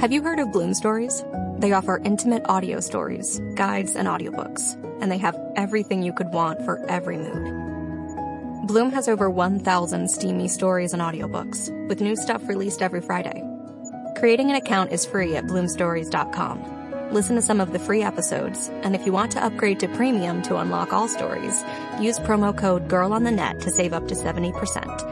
Have you heard of Bloom Stories? They offer intimate audio stories, guides, and audiobooks, and they have everything you could want for every mood. Bloom has over 1,000 steamy stories and audiobooks, with new stuff released every Friday. Creating an account is free at bloomstories.com. Listen to some of the free episodes, and if you want to upgrade to premium to unlock all stories, use promo code GIRLONTHENET to save up to 70%.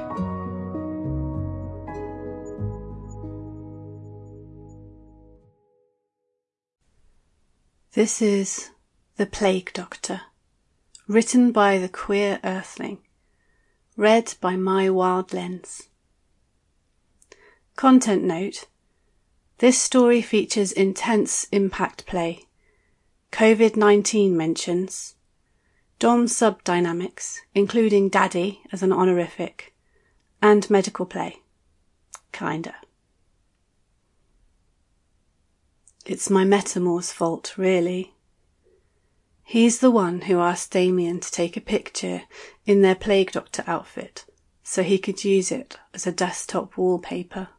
This is The Plague Doctor, written by the Queer Earthling, read by My Wild Lens. Content note: this story features intense impact play, COVID-19 mentions, Dom sub dynamics, including Daddy as an honorific, and medical play. Kinda. It's my Metamor's fault, really. He's the one who asked Damien to take a picture in their Plague Doctor outfit so he could use it as a desktop wallpaper.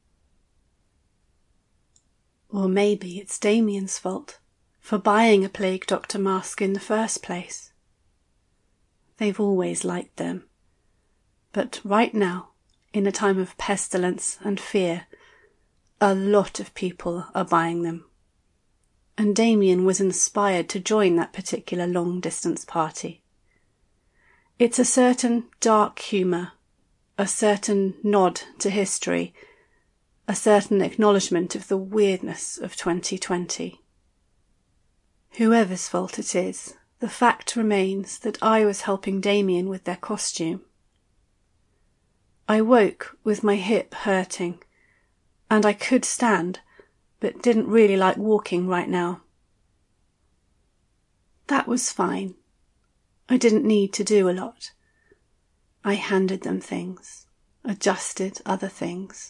Or maybe it's Damien's fault for buying a Plague Doctor mask in the first place. They've always liked them. But right now, in a time of pestilence and fear, a lot of people are buying them. And Damien was inspired to join that particular long-distance party. It's a certain dark humour, a certain nod to history, a certain acknowledgement of the weirdness of 2020. Whoever's fault it is, the fact remains that I was helping Damien with their costume. I woke with my hip hurting, and I could stand, but didn't really like walking right now. That was fine. I didn't need to do a lot. I handed them things, adjusted other things.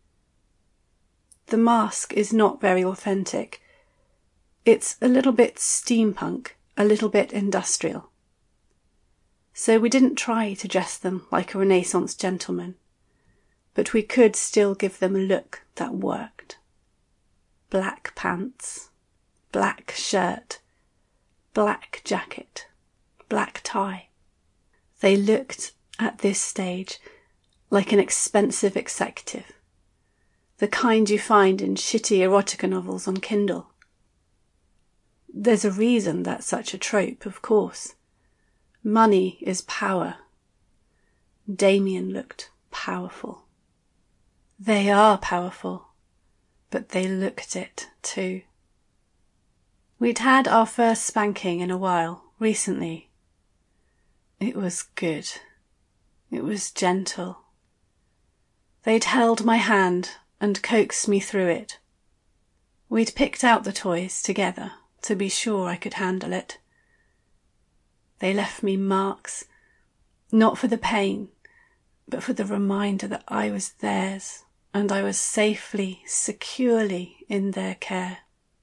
The mask is not very authentic. It's a little bit steampunk, a little bit industrial. So we didn't try to dress them like a Renaissance gentleman, but we could still give them a look that worked. Black pants, black shirt, black jacket, black tie. They looked, at this stage, like an expensive executive, the kind you find in shitty erotica novels on Kindle. There's a reason that's such a trope, of course. Money is power. Damien looked powerful. They are powerful, but they looked it too. We'd had our first spanking in a while, recently. It was good. It was gentle. They'd held my hand and coaxed me through it. We'd picked out the toys together to be sure I could handle it. They left me marks, not for the pain, but for the reminder that I was theirs, and I was safely, securely in their care.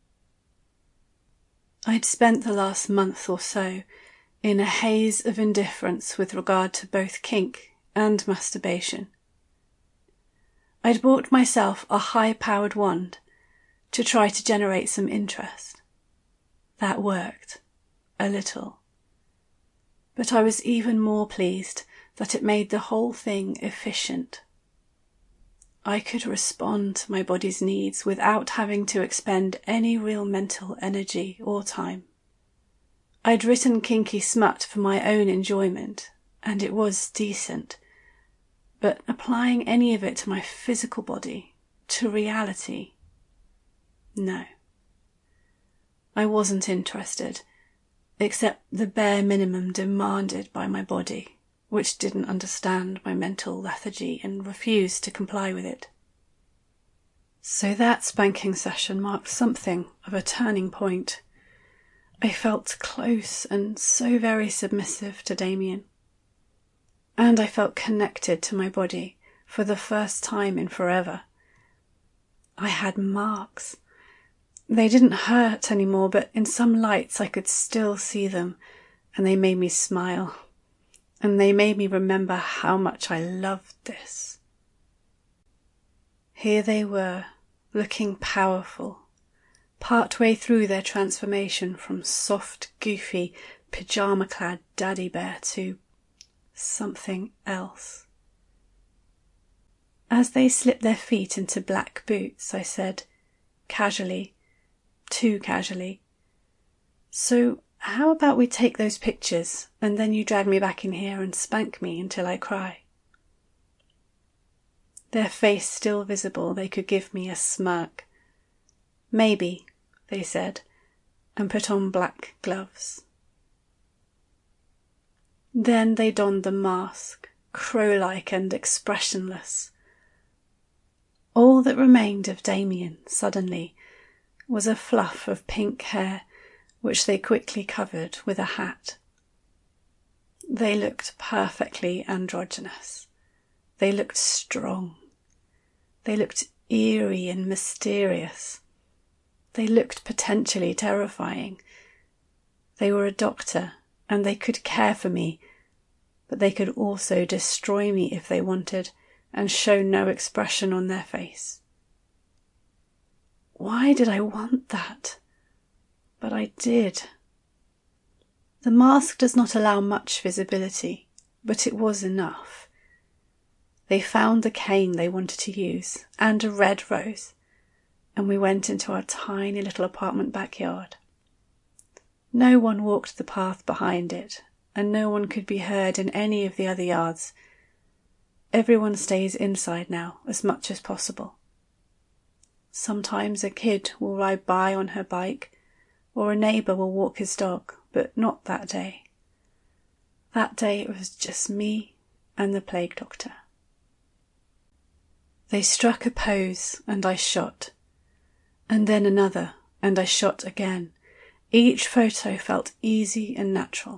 I'd spent the last month or so in a haze of indifference with regard to both kink and masturbation. I'd bought myself a high-powered wand to try to generate some interest. That worked, a little. But I was even more pleased that it made the whole thing efficient. I could respond to my body's needs without having to expend any real mental energy or time. I'd written kinky smut for my own enjoyment, and it was decent, but applying any of it to my physical body, to reality, no. I wasn't interested, except the bare minimum demanded by my body, which didn't understand my mental lethargy and refused to comply with it. So that spanking session marked something of a turning point. I felt close and so very submissive to Damien. And I felt connected to my body for the first time in forever. I had marks. They didn't hurt anymore, but in some lights I could still see them, and they made me smile. And they made me remember how much I loved this. Here they were, looking powerful, partway through their transformation from soft, goofy, pyjama-clad daddy bear to something else. As they slipped their feet into black boots, I said, casually, too casually, "So how about we take those pictures and then you drag me back in here and spank me until I cry?" Their face still visible, they could give me a smirk. "Maybe," they said, and put on black gloves. Then they donned the mask, crow-like and expressionless. All that remained of Damien, suddenly, was a fluff of pink hair, which they quickly covered with a hat. They looked perfectly androgynous. They looked strong. They looked eerie and mysterious. They looked potentially terrifying. They were a doctor, and they could care for me, but they could also destroy me if they wanted, and show no expression on their face. Why did I want that? But I did. The mask does not allow much visibility, but it was enough. They found the cane they wanted to use, and a red rose, and we went into our tiny little apartment backyard. No one walked the path behind it, and no one could be heard in any of the other yards. Everyone stays inside now as much as possible. Sometimes a kid will ride by on her bike, or a neighbour will walk his dog, but not that day. That day it was just me and the plague doctor. They struck a pose, and I shot. And then another, and I shot again. Each photo felt easy and natural.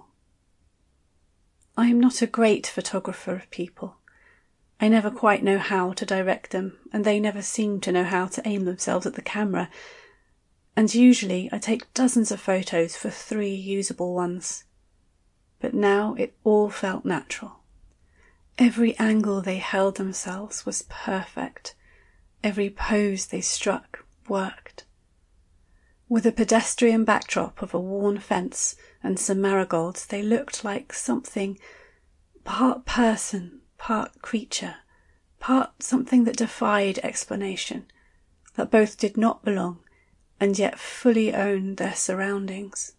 I am not a great photographer of people. I never quite know how to direct them, and they never seem to know how to aim themselves at the camera, and usually I take dozens of photos for 3 usable ones. But now it all felt natural. Every angle they held themselves was perfect. Every pose they struck worked. With a pedestrian backdrop of a worn fence and some marigolds, they looked like something part person, part creature, part something that defied explanation, that both did not belong and yet fully owned their surroundings.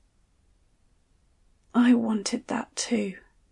I wanted that too.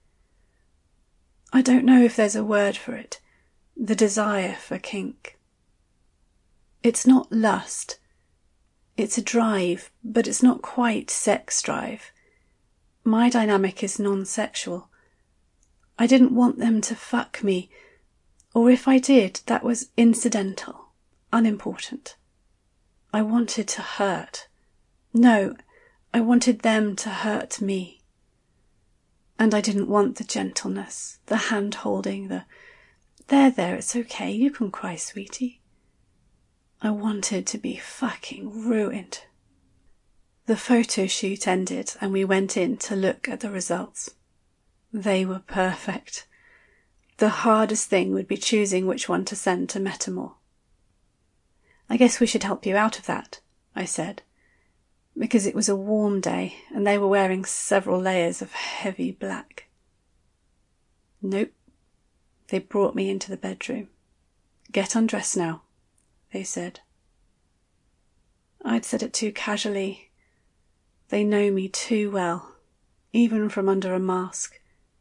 I don't know if there's a word for it, the desire for kink. It's not lust. It's a drive, but it's not quite sex drive. My dynamic is non-sexual. I didn't want them to fuck me, or if I did, that was incidental, unimportant. I wanted to hurt. No, I wanted them to hurt me. And I didn't want the gentleness, the hand-holding, the, there, it's okay, you can cry, sweetie. I wanted to be fucking ruined. The photo shoot ended and we went in to look at the results. They were perfect. The hardest thing would be choosing which one to send to Metamor. "I guess we should help you out of that," I said, because it was a warm day and they were wearing several layers of heavy black. "Nope." They brought me into the bedroom. "Get undressed now," they said. I'd said it too casually. They know me too well, even from under a mask.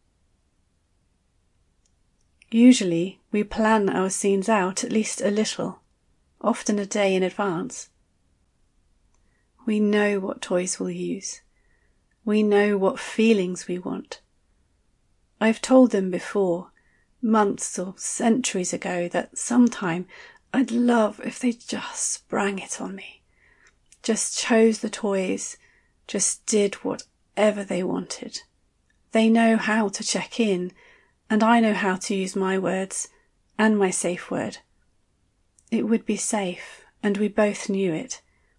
Usually we plan our scenes out at least a little, often a day in advance. We know what toys we'll use. We know what feelings we want. I've told them before, months or centuries ago, that sometime I'd love if they just sprang it on me. Just chose the toys, just did whatever they wanted. They know how to check in, and I know how to use my words and my safe word. It would be safe, and we both knew it.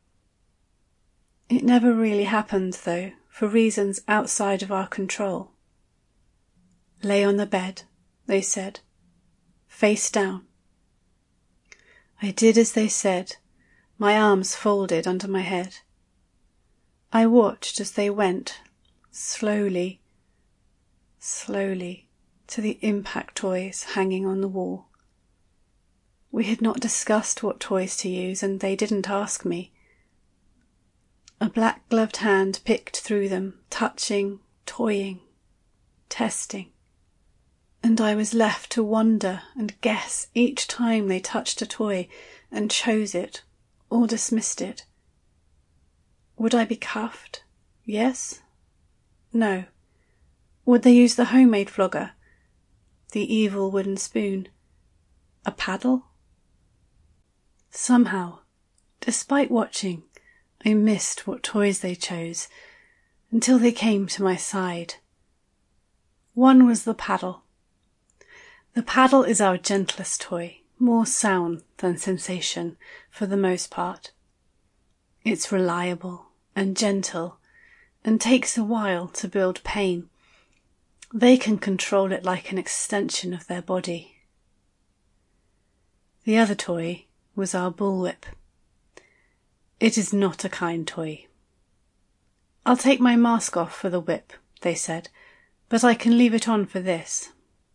It never really happened, though, for reasons outside of our control. "Lay on the bed," they said. "Face down." I did as they said, my arms folded under my head. I watched as they went, slowly, slowly, to the impact toys hanging on the wall. We had not discussed what toys to use, and they didn't ask me. A black-gloved hand picked through them, touching, toying, testing, and I was left to wonder and guess each time they touched a toy and chose it or dismissed it. Would I be cuffed? Yes? No. Would they use the homemade flogger? The evil wooden spoon? A paddle? Somehow, despite watching, I missed what toys they chose until they came to my side. One was the paddle. The paddle is our gentlest toy, more sound than sensation for the most part. It's reliable and gentle and takes a while to build pain. They can control it like an extension of their body. The other toy was our bullwhip. It is not a kind toy. I'll take my mask off for the whip, they said, but I can leave it on for this.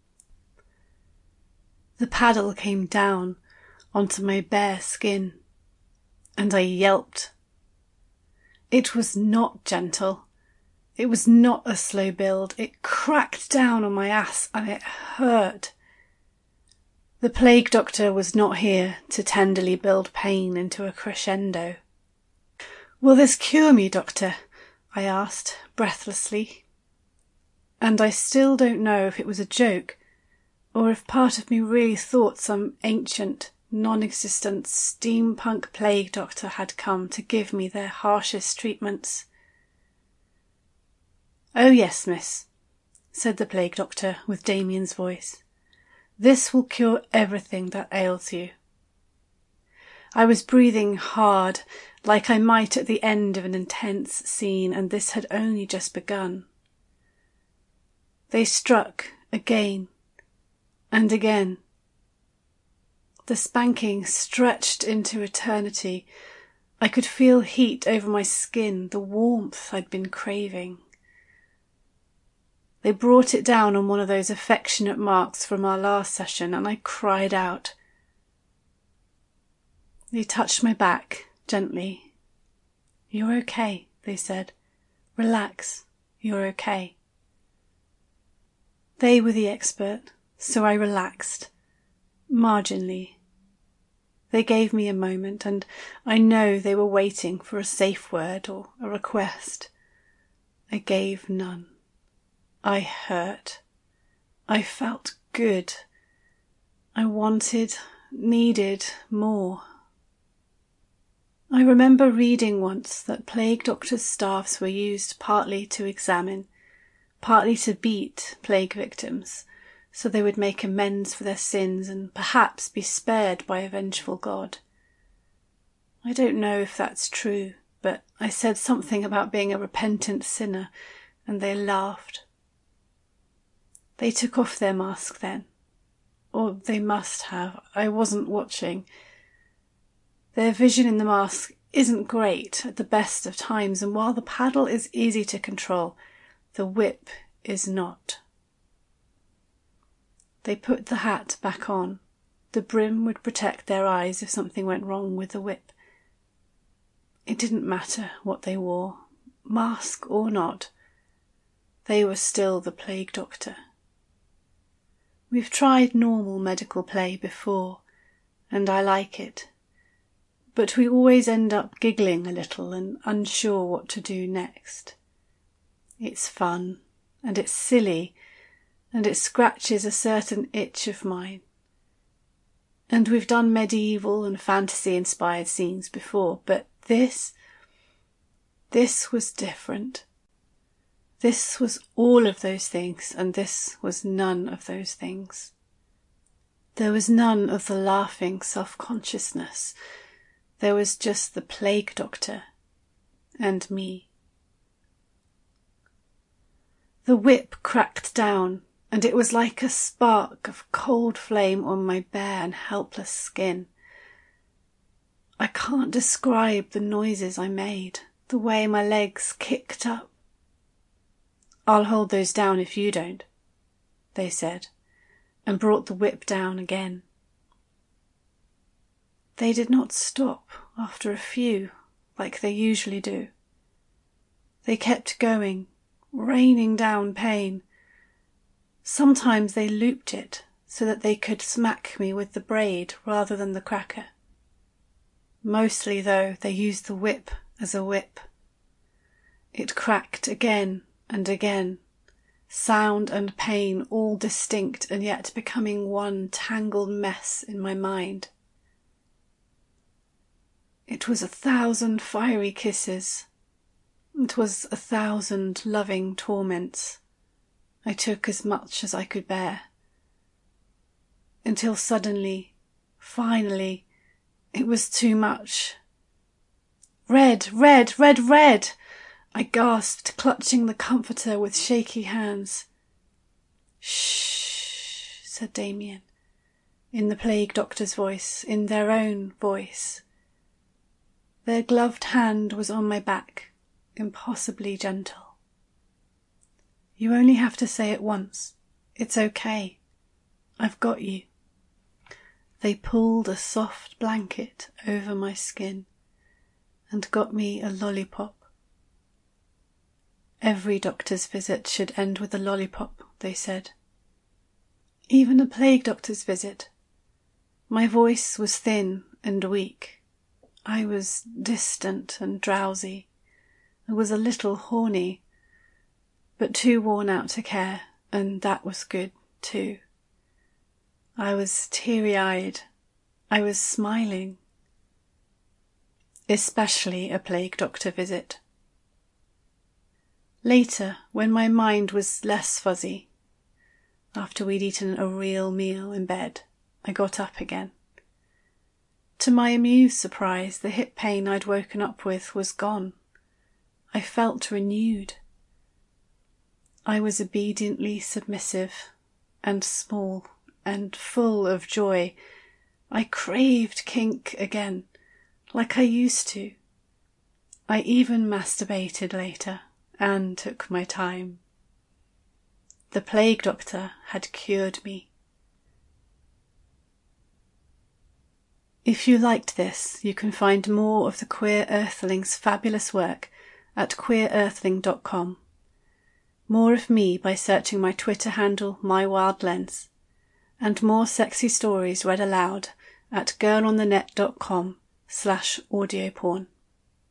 The paddle came down onto my bare skin, and I yelped. It was not gentle. It was not a slow build. It cracked down on my ass, and it hurt. The plague doctor was not here to tenderly build pain into a crescendo. "Will this cure me, doctor?" I asked, breathlessly. And I still don't know if it was a joke, or if part of me really thought some ancient, non-existent steampunk plague doctor had come to give me their harshest treatments. "Oh yes, miss," said the plague doctor with Damien's voice. "This will cure everything that ails you." I was breathing hard, like I might at the end of an intense scene, and this had only just begun. They struck again and again. The spanking stretched into eternity. I could feel heat over my skin, the warmth I'd been craving. They brought it down on one of those affectionate marks from our last session, and I cried out. They touched my back gently. "You're okay," they said. "Relax, you're okay." They were the expert, so I relaxed, marginally. They gave me a moment, and I know they were waiting for a safe word or a request. I gave none. I hurt. I felt good. I wanted, needed more. I remember reading once that plague doctors' staffs were used partly to examine, partly to beat plague victims, so they would make amends for their sins and perhaps be spared by a vengeful God. I don't know if that's true, but I said something about being a repentant sinner, and they laughed. They took off their mask then. Or they must have. I wasn't watching. Their vision in the mask isn't great at the best of times, and while the paddle is easy to control, the whip is not. They put the hat back on. The brim would protect their eyes if something went wrong with the whip. It didn't matter what they wore, mask or not. They were still the plague doctor. We've tried normal medical play before, and I like it. But we always end up giggling a little and unsure what to do next. It's fun, and it's silly, and it scratches a certain itch of mine. And we've done medieval and fantasy-inspired scenes before, but this was different. This was all of those things, and this was none of those things. There was none of the laughing self-consciousness. There was just the plague doctor and me. The whip cracked down, and it was like a spark of cold flame on my bare and helpless skin. I can't can't describe the noises I made, the way my legs kicked up. "I'll hold those down if you don't," they said, and brought the whip down again. They did not stop after a few, like they usually do. They kept going, raining down pain. Sometimes they looped it so that they could smack me with the braid rather than the cracker. Mostly, though, they used the whip as a whip. It cracked again and again, sound and pain all distinct and yet becoming one tangled mess in my mind. It was 1,000 fiery kisses. It was 1,000 loving torments. I took as much as I could bear. Until suddenly, finally, it was too much. "Red, red, red, red!" I gasped, clutching the comforter with shaky hands. "Shh," said Damien, in the plague doctor's voice, in their own voice. Their gloved hand was on my back, impossibly gentle. "You only have to say it once. It's okay. I've got you." They pulled a soft blanket over my skin and got me a lollipop. Every doctor's visit should end with a lollipop, they said. Even a plague doctor's visit. My voice was thin and weak. I was distant and drowsy. I was a little horny, but too worn out to care, and that was good too. I was teary-eyed. I was smiling. Especially a plague doctor visit. Later, when my mind was less fuzzy, after we'd eaten a real meal in bed, I got up again. To my amused surprise, the hip pain I'd woken up with was gone. I felt renewed. I was obediently submissive and small and full of joy. I craved kink again, like I used to. I even masturbated later and took my time. The plague doctor had cured me. If you liked this, you can find more of the Queer Earthling's fabulous work at queerearthling.com. More of me by searching my Twitter handle MyWildLens, and more sexy stories read aloud at girlonthenet.com/audioporn.